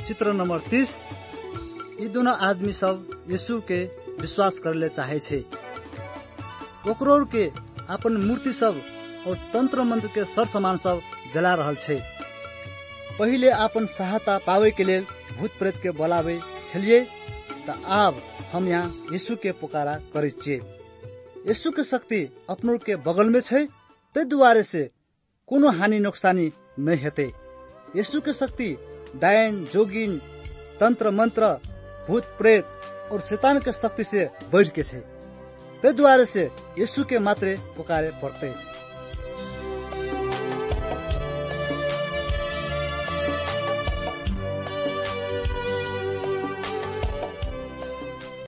चित्र नंबर 30। ये दोनों आदमी सब यीशु के विश्वास करले चाहे छे। ओकरो के अपन मूर्ति सब और तंत्र मंत्र के सर सामान सब जला रहल छे। पहिले अपन सहायता पावे के लिए भूत प्रेत के बोलावे छलिए, त अब हम यहाँ यीशु के पुकारा करे छे। यीशु के शक्ति अपनों के बगल में छे, ते दुआरे से कोनो हानि नुकसानी नहीं हेते। यीशु के शक्ति डायन जोगिन तंत्र मंत्र भूत प्रेत और शैतान के शक्ति से बढ़ के छे। ते दुआरे से यीशु के मात्रे पुकारे पड़ते।